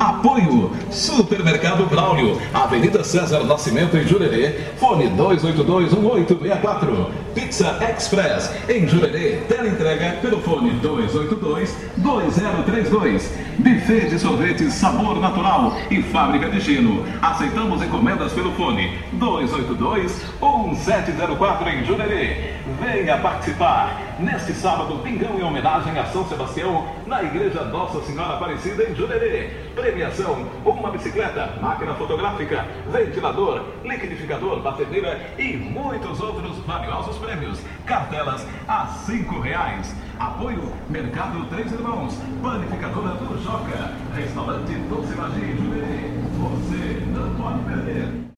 Apoio Supermercado Braulio, Avenida César Nascimento em Jurerê, fone 282-1864. Pizza Express em Jurerê, teleentrega pelo fone 282-2032. Buffet de sorvetes Sabor Natural e Fábrica de Gino. Aceitamos encomendas pelo fone 282-1704 em Jurerê. Venha participar neste sábado, pingão em homenagem a São Sebastião, na Igreja Nossa Senhora Aparecida em Jurerê. Premiação: uma bicicleta, máquina fotográfica, ventilador, liquidificador, batedeira e muitos outros valiosos prêmios. Cartelas a R$5. Apoio Mercado Três Irmãos, Panificadora do Joca, Restaurante Doce Magia em Jurerê. Você não pode perder.